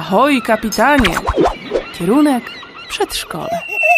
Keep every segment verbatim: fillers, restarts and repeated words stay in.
Ahoj, kapitanie! Kierunek przedszkole.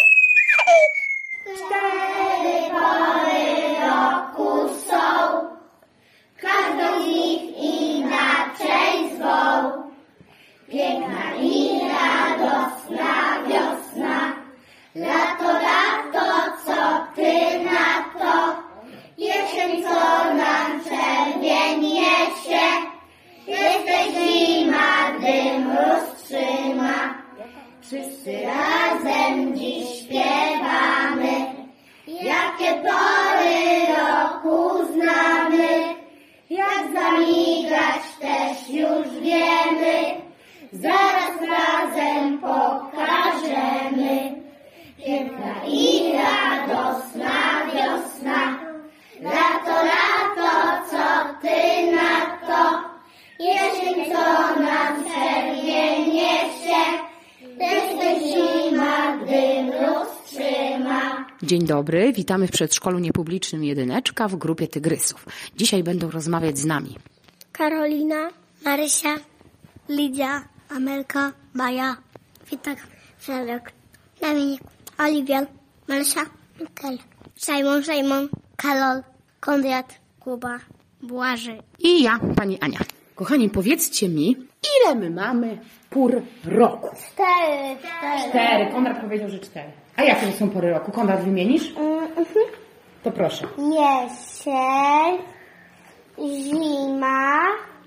Cztery pory roku są, każdą z nich inaczej zwą. Piękna i radosna wiosna, lato, lato, co ty na to? Jesień, co nam czerwień niesie, jesteś zima, gdy mróz trzyma. Wszyscy razem dziś śpiewamy, jakie pory roku znamy. Jak zamigać też już wiemy, zaraz razem pokażemy. Piękna i radosna wiosna, lato, lato, co ty na to? Jesień, co nam czerwień niesie, jesteś zima, gdy mróz trzyma. Dzień dobry, witamy w przedszkolu niepublicznym Jedyneczka w grupie Tygrysów. Dzisiaj będą rozmawiać z nami Karolina, Marysia, Lidia, Amelka, Maja, Witek, Felek, Dominik, Oliwier, Marysia, Mikel, Simon, Simon, Karol, Konrad, Kuba, Błażej. i ja, pani Ania. Kochani, powiedzcie mi, ile my mamy pór roku? Cztery, cztery. Cztery. Konrad powiedział, że cztery. A jakie są pory roku? Konrad, wymienisz? Mhm. To proszę. Jesień, zima,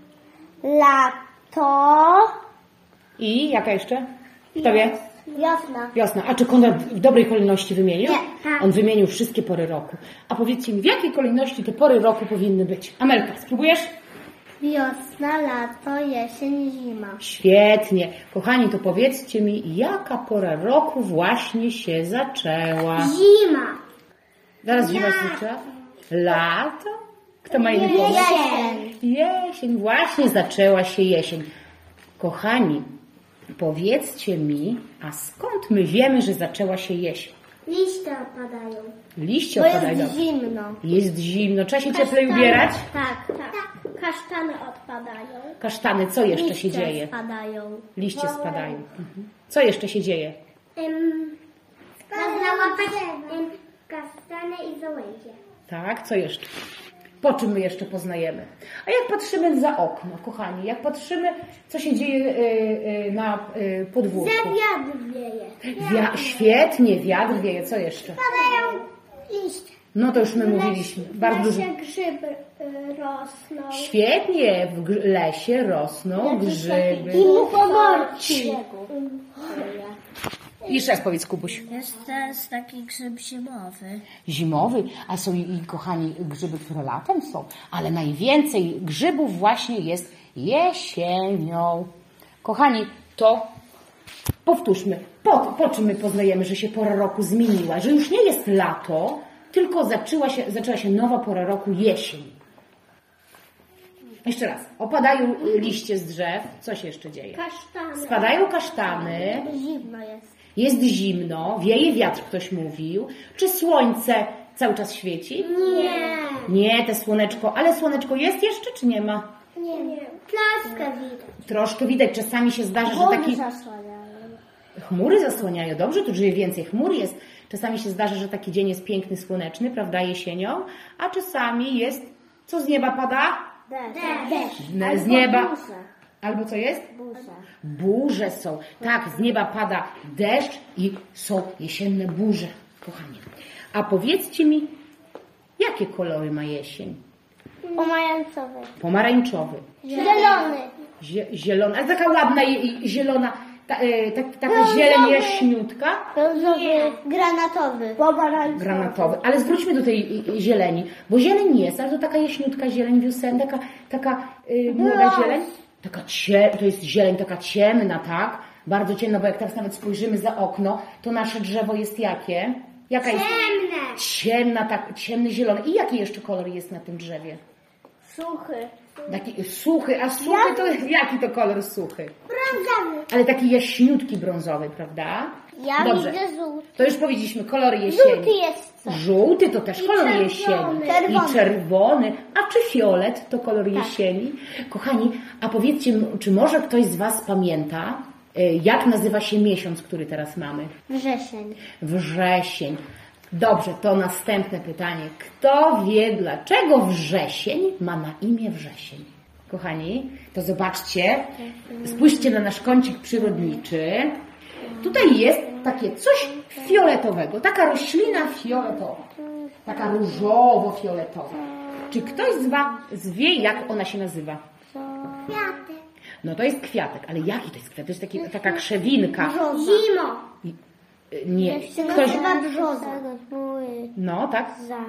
lato, I jaka jeszcze? Kto wie? wiosna. Wiosna. A czy Konrad w dobrej kolejności wymienił? Nie, tak. On wymienił wszystkie pory roku. A powiedzcie mi, w jakiej kolejności te pory roku powinny być? Amelka, spróbujesz? Wiosna, lato, jesień, zima. Świetnie. Kochani, to powiedzcie mi, jaka pora roku właśnie się zaczęła? Zima. Zaraz zima się zaczęła? Lato? Kto ma inny pomysł? Jesień. Jesień. Właśnie zaczęła się jesień. Kochani, powiedzcie mi, a skąd my wiemy, że zaczęła się jesień? Liście opadają. Liście Bo opadają. jest zimno. Jest zimno. Trzeba się cieplej ubierać? Tak, tak. Kasztany odpadają. Kasztany, co jeszcze Liście się dzieje? spadają. Liście spadają. Mhm. Co jeszcze się dzieje? Um, Można łapać um, kasztany i żołędzie. Tak, co jeszcze? Po czym my jeszcze poznajemy? A jak patrzymy za okno, kochani, jak patrzymy, co się dzieje y, y, na y, podwórku? Że wiatr wieje. Wia- świetnie, wiatr wieje, co jeszcze? Padają liście. No to już my mówiliśmy. Bardzo dużo. grzyby y, rosną. Świetnie, w gr- lesie rosną grzyby. I muchomorki. Jeszcze raz powiedz, Kubuś. Jest też taki grzyb zimowy. Zimowy, a są i, i kochani grzyby, które latem są, ale najwięcej grzybów właśnie jest jesienią. Kochani, to powtórzmy, po, po czym my poznajemy, że się pora roku zmieniła, że już nie jest lato, tylko zaczęła się, zaczęła się nowa pora roku, jesień. Jeszcze raz, opadają liście z drzew, co się jeszcze dzieje? Kasztany. Spadają kasztany. Zimno jest. Jest zimno, wieje wiatr, ktoś mówił. Czy słońce cały czas świeci? Nie. Nie, te słoneczko. Ale słoneczko jest jeszcze, czy nie ma? Nie, nie. Plaskę widać. Troszkę widać. Czasami się zdarza, że taki... zasłaniają. Chmury zasłaniają. Dobrze, tu żyje więcej chmur jest. Czasami się zdarza, że taki dzień jest piękny, słoneczny, prawda, jesienią. A czasami jest... Co z nieba pada? Deszcz. Z nieba... burze. Albo co jest? Burze. Burze są. Tak, z nieba pada deszcz i są jesienne burze, kochani. A powiedzcie mi, jakie kolory ma jesień? Pomarańczowy. Pomarańczowy, Zielony. zie- zielony, a taka ładna je- i zielona, ta, e, ta, taka zieleń jaśniutka, Różowy. Granatowy. Pomarańczowy. granatowy. Ale zwróćmy do tej e, zieleni, bo zieleń jest, ale to taka jaśniutka zieleń wiosenna, taka, taka e, młoda Ros. zieleń. Taka cie, to jest zieleń taka ciemna, tak? Bardzo ciemna, bo jak teraz nawet spojrzymy za okno, to nasze drzewo jest jakie? Jaka jest? Ciemne. Ciemna, tak, ciemny zielony. I jaki jeszcze kolor jest na tym drzewie? Suchy. Taki suchy, a suchy to jaki to kolor suchy? Brązowy. Ale taki jaśniutki brązowy, prawda? Ja Dobrze. widzę żółty. To już powiedzieliśmy, kolory jesieni. Żółty jest co? Żółty to też kolor czerwony. jesieni. Czerwony. I czerwony. A czy fiolet to kolor jesieni? Kochani, a powiedzcie, czy może ktoś z Was pamięta, y, jak nazywa się miesiąc, który teraz mamy? Wrzesień. Wrzesień. Dobrze, to następne pytanie. Kto wie, dlaczego wrzesień ma na imię wrzesień? Kochani, to zobaczcie, spójrzcie na nasz kącik przyrodniczy. Tutaj jest takie coś fioletowego, taka roślina fioletowa, taka różowo-fioletowa. Czy ktoś z Was wie, jak ona się nazywa? Kwiatek. No to jest kwiatek, ale jaki to jest kwiatek? To jest taki, taka krzewinka. Zimo. Nie, Się ktoś... nazywa brzoza. No, tak.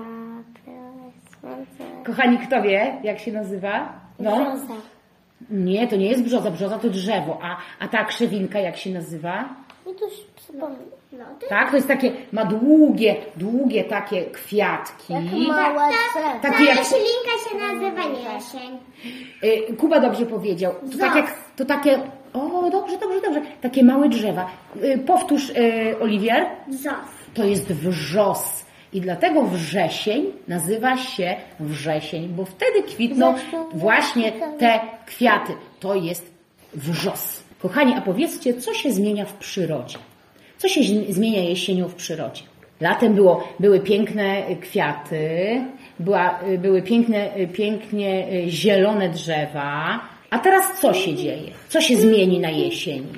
Zapłać słońce. Kochani, kto wie, jak się nazywa? No. Brzoza. Nie, to nie jest brzoza. Brzoza to drzewo. A, a ta krzewinka jak się nazywa? I to się przypomnę. No, to Tak, to jest takie, ma długie, długie takie kwiatki. mała drzewo. Takie jak... roślinka się nazywa jesień. Y, Kuba dobrze powiedział. To tak Zos. jak, to takie, o dobrze, dobrze, dobrze. Takie małe drzewa. Y, Powtórz, y, Oliwier. Zos. To jest wrzos. I dlatego wrzesień nazywa się wrzesień, bo wtedy kwitną właśnie te kwiaty. To jest wrzos. Kochani, a powiedzcie, co się zmienia w przyrodzie? Co się zmienia jesienią w przyrodzie? Latem było, były piękne kwiaty, była, były piękne, pięknie zielone drzewa. A teraz co się dzieje? Co się zmieni na jesieni?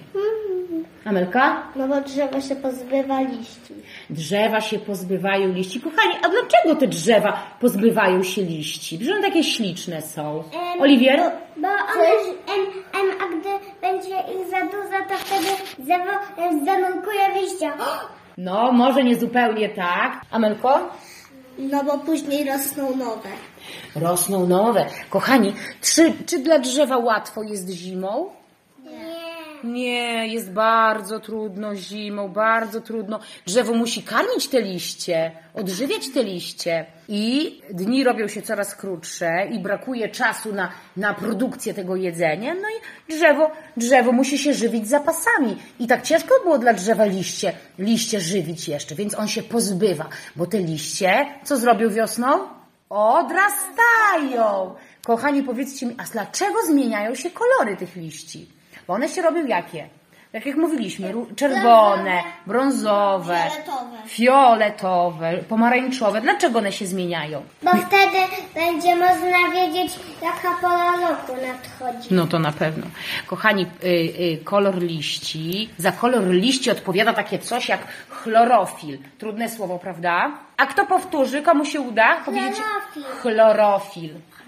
Amelka? No bo drzewo się pozbywa liści. Drzewa się pozbywają liści. Kochani, a dlaczego te drzewa pozbywają się liści? Przecież one takie śliczne są. Oliwier? Bo, bo one, em, em, a gdy będzie ich za dużo, to wtedy drzewo em, zanunkuje liścia. No, może nie zupełnie tak. Amelko? No bo później rosną nowe. Rosną nowe. Kochani, czy, czy dla drzewa łatwo jest zimą? Nie. Nie, jest bardzo trudno zimą, bardzo trudno. Drzewo musi karmić te liście, odżywiać te liście i dni robią się coraz krótsze i brakuje czasu na, na produkcję tego jedzenia. No i drzewo, drzewo musi się żywić zapasami. I tak ciężko było dla drzewa liście, liście żywić jeszcze, więc on się pozbywa, bo te liście, co zrobił wiosną? Odrastają. Kochani, powiedzcie mi, a dlaczego zmieniają się kolory tych liści? Bo one się robią jakie? Tak jak mówiliśmy, ró- czerwone, brązowe, Fioletowe. fioletowe, pomarańczowe. Dlaczego one się zmieniają? Bo wtedy będzie można wiedzieć, jaka pora roku nadchodzi. No to na pewno. Kochani, y, y, kolor liści, za kolor liści odpowiada takie coś jak chlorofil. Trudne słowo, prawda? A kto powtórzy, komu się uda? Powiedzieć Chlorofil. chlorofil.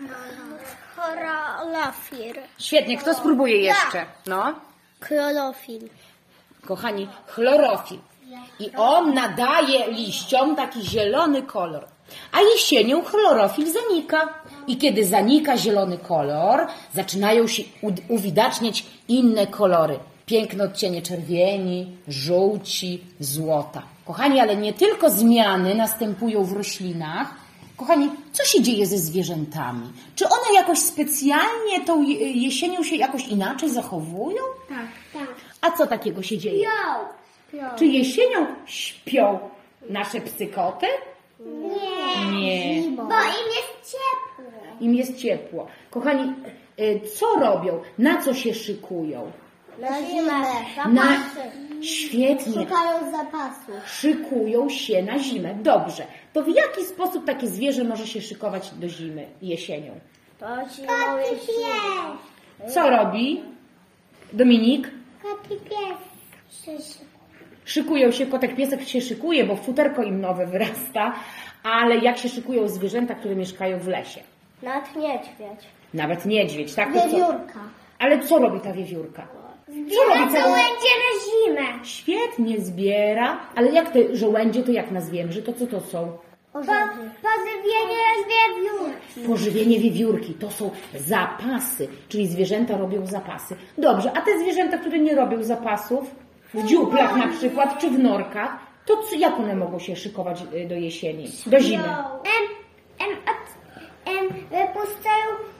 Chlorofil. Świetnie, kto spróbuje jeszcze? No. Chlorofil. Kochani, chlorofil. I on nadaje liściom taki zielony kolor. A jesienią chlorofil zanika. I kiedy zanika zielony kolor, zaczynają się u- uwidaczniać inne kolory. Piękne odcienie czerwieni, żółci, złota. Kochani, ale nie tylko zmiany następują w roślinach. Kochani, co się dzieje ze zwierzętami? Czy one jakoś specjalnie tą je- jesienią się jakoś inaczej zachowują? Tak, tak. A co takiego się dzieje? Pią. Czy jesienią śpią nasze psy koty? Nie. Nie. Bo im jest ciepło. Im jest ciepło. Kochani, y, co robią? Na co się szykują? Na zimę. Na... Zapasy. Świetnie. Szukają zapasów. Szykują się na zimę. Dobrze. To w jaki sposób takie zwierzę może się szykować do zimy, jesienią? Koty pies. Co robi? Dominik? Koty pies. Szykują się, kotek piesek się szykuje, bo futerko im nowe wyrasta, ale jak się szykują zwierzęta, które mieszkają w lesie? Nad niedźwiedź. Nawet niedźwiedź, tak? To co? Wiewiórka. Ale co robi ta wiewiórka? Zbiera robi całą- żołędzie na zimę. Świetnie zbiera, ale jak te żołędzie, to jak nazwiemy, że to co to są? Po, pożywienie wiewiórki. Pożywienie wiewiórki, to są zapasy, czyli zwierzęta robią zapasy. Dobrze, a te zwierzęta, które nie robią zapasów, w dziuplach na przykład, czy w norkach, to co, jak one mogą się szykować y, do jesieni, do zimy? Em, em, at, em, wypuszczają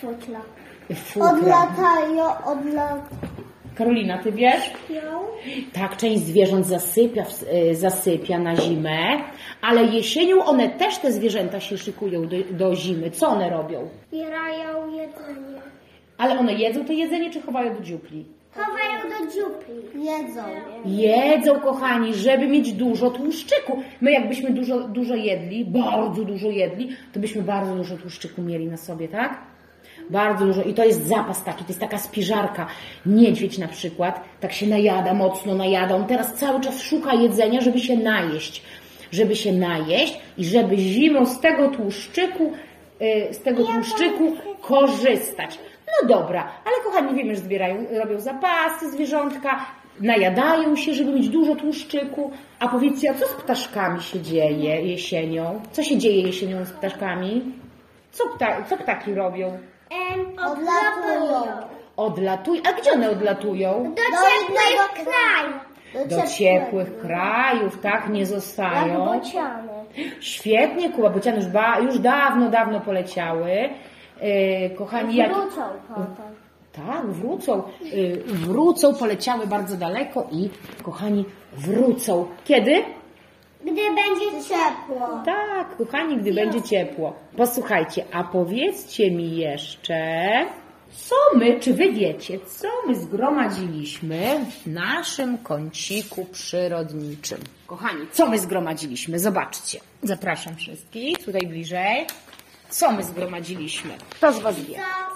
Futla. Futra. Odlatają, odlatają. Karolina, ty wiesz? Tak, część zwierząt zasypia, w- y, zasypia na zimę, ale jesienią one też, te zwierzęta się szykują do, do zimy. Co one robią? Zbierają jedzenie. Ale one jedzą to jedzenie, czy chowają do dziupli? Chowają do dziupli. Jedzą. Jedzą, kochani, żeby mieć dużo tłuszczyku. My jakbyśmy dużo, dużo jedli, bardzo dużo jedli, to byśmy bardzo dużo tłuszczyku mieli na sobie, tak? Bardzo dużo. I to jest zapas taki, to jest taka spiżarka. Niedźwiedź na przykład, tak się najada, mocno najada. On teraz cały czas szuka jedzenia, żeby się najeść. Żeby się najeść i żeby zimą z tego tłuszczyku, yy, z tego tłuszczyku korzystać. No dobra, ale kochani, wiemy, że zbierają, robią zapasy zwierzątka, najadają się, żeby mieć dużo tłuszczyku. A powiedzcie, a co z ptaszkami się dzieje jesienią? Co się dzieje jesienią z ptaszkami? Co, pta, co ptaki robią? Em, odlatują. Odlatują. A gdzie one odlatują? Do ciepłych krajów. Do ciepłych krajów, tak? Nie zostają. Bociany. Świetnie, Kuba, bociany już, ba, już dawno, dawno poleciały. Yy, kochani, jak... Wrócą potem. Tak, wrócą. Yy, wrócą, poleciały bardzo daleko i, kochani, wrócą. Kiedy? Gdy będzie ciepło. Tak, kochani, gdy będzie ciepło. Posłuchajcie, a powiedzcie mi jeszcze, co my, czy wy wiecie, co my zgromadziliśmy w naszym kąciku przyrodniczym? Kochani, co my zgromadziliśmy? Zobaczcie. Zapraszam wszystkich, tutaj bliżej. Co my zgromadziliśmy? Kto z was wie?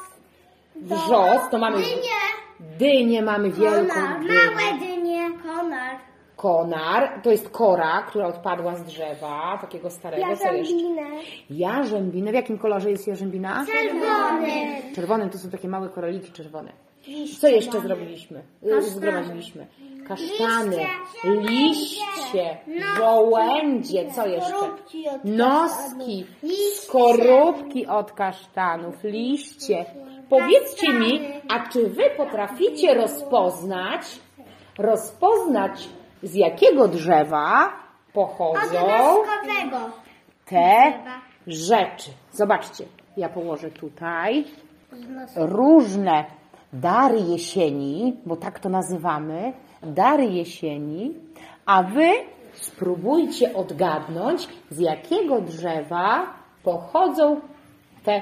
Wrzos, to mamy... Dynie. Dynię mamy wielką Konar. dynię. Małe dynie. Konar. Konar, to jest kora, która odpadła z drzewa, takiego starego. Co jeszcze? Jarzębinę. Jarzębinę. W jakim kolorze jest jarzębina? Czerwony. Czerwonym, to są takie małe koraliki czerwone. Co jeszcze zrobiliśmy? Y, Zgromadziliśmy. Kasztany, liście, żołędzie, co jeszcze? Skorupki od Noski, Liście. skorupki od kasztanów, liście. Powiedzcie mi, a czy wy potraficie rozpoznać, rozpoznać z jakiego drzewa pochodzą Noskowego. te rzeczy? Zobaczcie, ja położę tutaj różne dary jesieni, bo tak to nazywamy, dary jesieni, a wy spróbujcie odgadnąć, z jakiego drzewa pochodzą te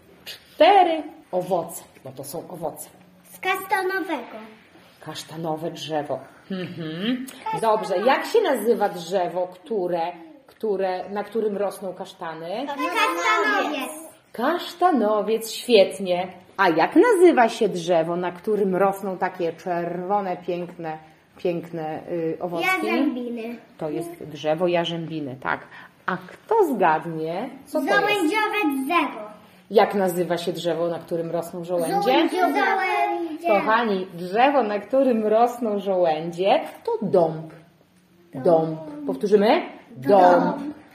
cztery owoce, bo to są owoce. Z kasztanowego. Kasztanowe drzewo. Mhm. Dobrze, jak się nazywa drzewo, które, które, na którym rosną kasztany? Kasztanowiec. Kasztanowiec, świetnie. A jak nazywa się drzewo, na którym rosną takie czerwone, piękne, piękne y, owocki? Jarzębiny. To jest drzewo jarzębiny, tak. A kto zgadnie, co to jest? Żołędziowe drzewo. Jak nazywa się drzewo, na którym rosną żołędzie? Żołędziowe. Kochani, drzewo, na którym rosną żołędzie, to dąb. Dąb. Powtórzymy? Dąb.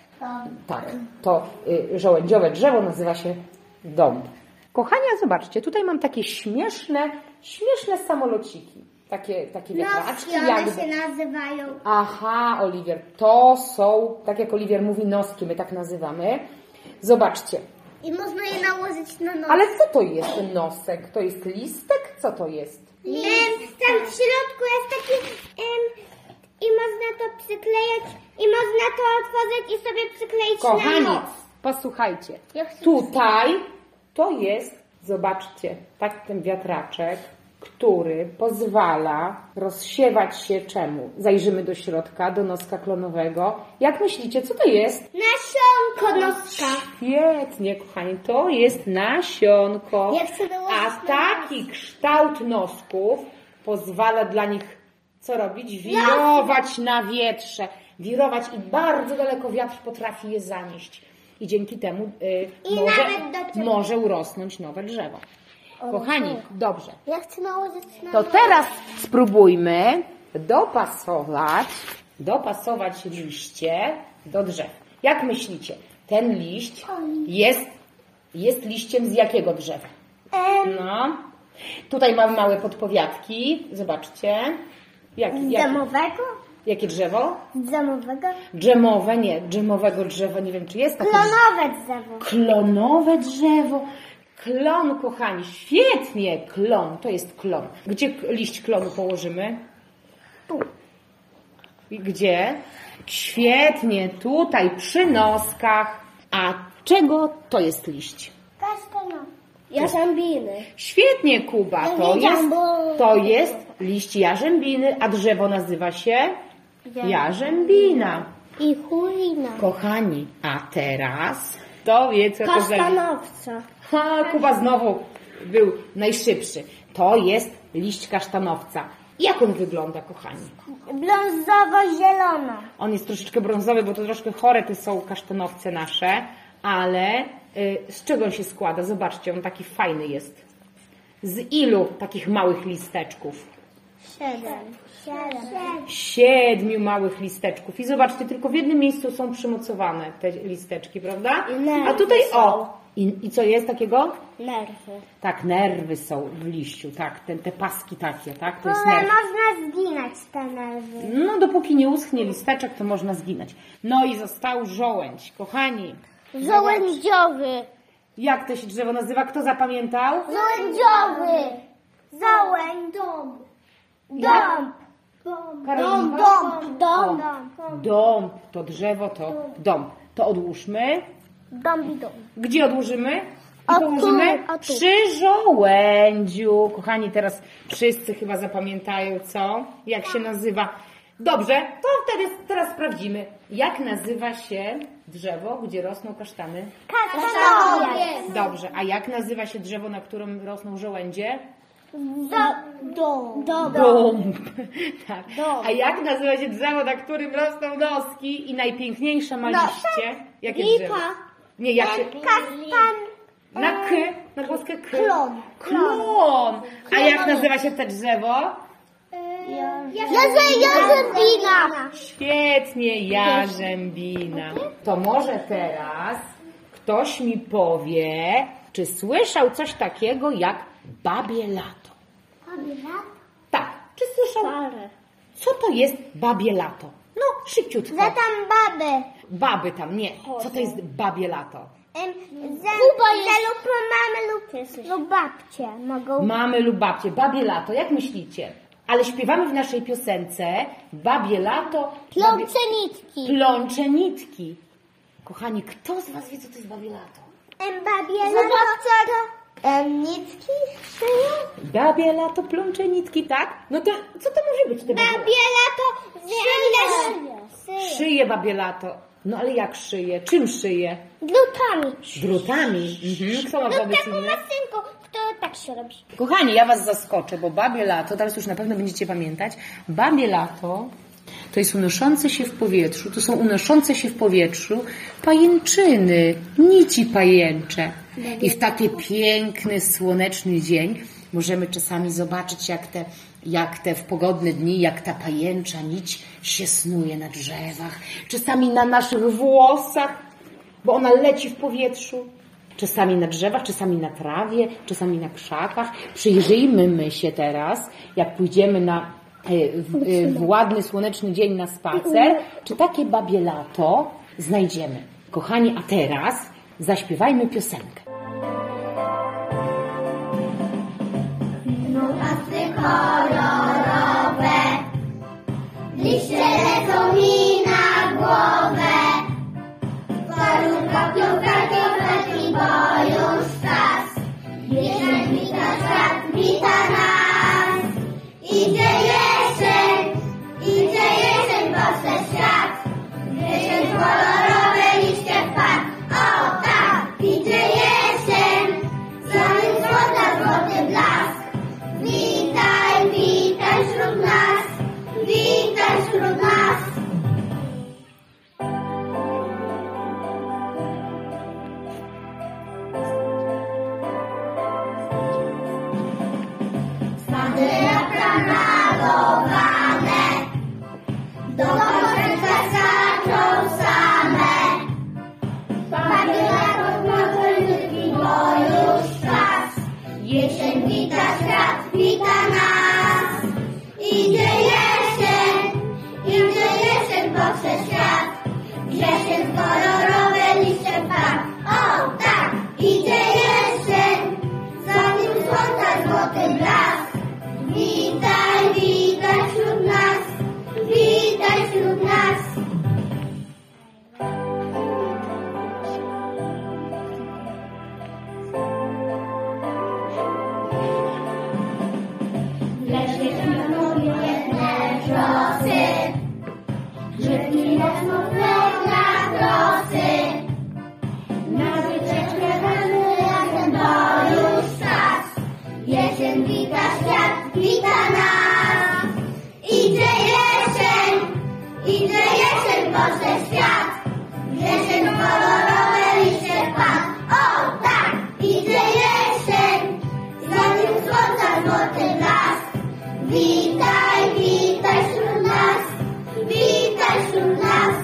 Tak, to y, żołędziowe drzewo nazywa się dąb. Kochani, a zobaczcie, tutaj mam takie śmieszne, śmieszne samolociki. Takie, takie wiatraczki. Noski one jakby. się nazywają. Aha, Oliwier, to są, tak jak Oliwier mówi, noski, my tak nazywamy. Zobaczcie. I można je nałożyć na nos. Ale co to jest ten nosek? To jest listek? Co to jest? Em, tam w środku jest taki em, i można to przyklejać i można to otworzyć i sobie przykleić na Kochani, nos. posłuchajcie. Ja chcę- Tutaj to jest, zobaczcie, tak ten wiatraczek, który pozwala rozsiewać się czemu? Zajrzymy do środka, do noska klonowego. Jak myślicie, co to jest? Nasionko noska. Świetnie, kochani, to jest nasionko. Ja chcę dołożyć A na taki kształt nosków pozwala dla nich co robić? Wirować na wietrze. Wirować i bardzo daleko wiatr potrafi je zanieść. I dzięki temu y, I może, nawet do ciebie. może urosnąć nowe drzewo. Kochani, dobrze. Ja chcę nałożyć na To nos. teraz spróbujmy dopasować, dopasować liście do drzew. Jak myślicie, ten liść jest, jest liściem z jakiego drzewa? Em, No, tutaj mamy małe podpowiadki. Zobaczcie. Jak, z jak, dębowego? jakie drzewo? Z dębowego? Dżemowe, nie. Dżemowego drzewa, nie wiem czy jest takie. Klonowe drzewo. Klonowe drzewo. Klon, kochani, świetnie, klon, to jest klon. Gdzie k- liść klonu położymy? Tu. I gdzie? Świetnie, tutaj, przy noskach. A czego to jest liść? Kasztanowa. Jarzębiny. Świetnie, Kuba, Ja to wiedziałam, jest, bo- to jest liść jarzębiny, a drzewo nazywa się jarzębina. I chujna. Kochani, a teraz to wie, co to za... Kasztanowca. Ha, Kuba znowu był najszybszy. To jest liść kasztanowca. Jak on wygląda, kochani? Brązowo-zielona. On jest troszeczkę brązowy, bo to troszkę chore te są kasztanowce nasze, ale y, z czego on się składa? Zobaczcie, on taki fajny jest. Z ilu takich małych listeczków? Siedem. Siedem. Siedmiu małych listeczków. I zobaczcie, tylko w jednym miejscu są przymocowane te listeczki, prawda? I nerwy A tutaj są. o! I, I co jest takiego? Nerwy. Tak, nerwy są w liściu, tak, te, te paski takie, tak? To jest Ale nerw. można zginać te nerwy. No, dopóki nie uschnie listeczek, to można zginać. No i został żołędź. Kochani, Żołędziowy. jak to się drzewo nazywa? Kto zapamiętał? Żołędziowy. Zołędź. Dom. Dom. Karolinka? Dom. Dom. O, dąb, to drzewo, to dąb. To odłóżmy. Dom i dom. Gdzie odłożymy? I O tu, położymy o tu. przy żołędziu. Kochani, teraz wszyscy chyba zapamiętają, co? Jak się nazywa? Dobrze, to wtedy teraz sprawdzimy. Jak nazywa się drzewo, gdzie rosną kasztany? Kasztanowiec. Dobrze, a jak nazywa się drzewo, na którym rosną żołędzie? Dom. Dom. Dąb. Tak. Dąb. A jak nazywa się drzewo, na którym rosną noski i najpiękniejsze ma liście? Jakie Lipa. drzewo? Nie, jak się... Kasztan. Na k, na głoskę k. Klon. Klon. A jak nazywa się to drzewo? Jarzębina. Świetnie, jarzębina. To może teraz ktoś mi powie, czy słyszał coś takiego jak babie lato? Tak, czy słyszał? Co to jest babie lato? No, szybciutko. Za tam baby. Baby tam, nie. Co to jest babie lato? Em, za, za lub mamy lub, lub babcie mogą. Mamy lub babcie. Babie lato, jak myślicie? Ale śpiewamy w naszej piosence babie lato. babie- Plącze nitki. Plącze nitki. Kochani, kto z was wie, co to jest babie lato? Em, babie lato. Em, nitki szyją. Babie lato, plącze nitki, tak? No to co to może być? Te babie Babie lato szyje. Szyje babie lato. No ale jak szyje? Czym szyje? Drutami. Drutami. Mhm. Kto ma No wobec taką innych? maszynką, która tak się robi. Kochani, ja was zaskoczę, bo babie lato, teraz już na pewno będziecie pamiętać, babie lato to jest unoszące się w powietrzu, to są unoszące się w powietrzu pajęczyny, nici pajęcze. I w taki piękny, słoneczny dzień możemy czasami zobaczyć, jak te, jak te w pogodne dni, jak ta pajęcza nić się snuje na drzewach, czasami na naszych włosach, bo ona leci w powietrzu. Czasami na drzewach, czasami na trawie, czasami na krzakach. Przyjrzyjmy się teraz, jak pójdziemy na, w, w ładny, słoneczny dzień na spacer, czy takie babie lato znajdziemy. Kochani, a teraz zaśpiewajmy piosenkę. No pasy kolorowe, liście lecą mi na głowę. Warunka, piłka, kiełbeczki, bo już czas. Jesień wita świat, wita nas. Idzie jesień, idzie jesień, boże świat. Jesień kolorowe liście wpadł, o tak. Idzie jesień, złoty złota, złoty blask. Witaj, witaj. Witaj, witaj wśród nas, witaj wśród nas.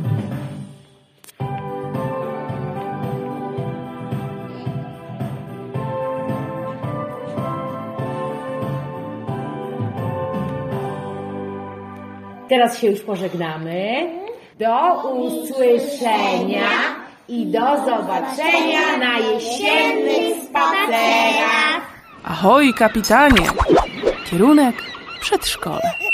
Teraz się już pożegnamy. Do usłyszenia i do zobaczenia na jesiennych spacerach. Ahoj, kapitanie! Kierunek przedszkole.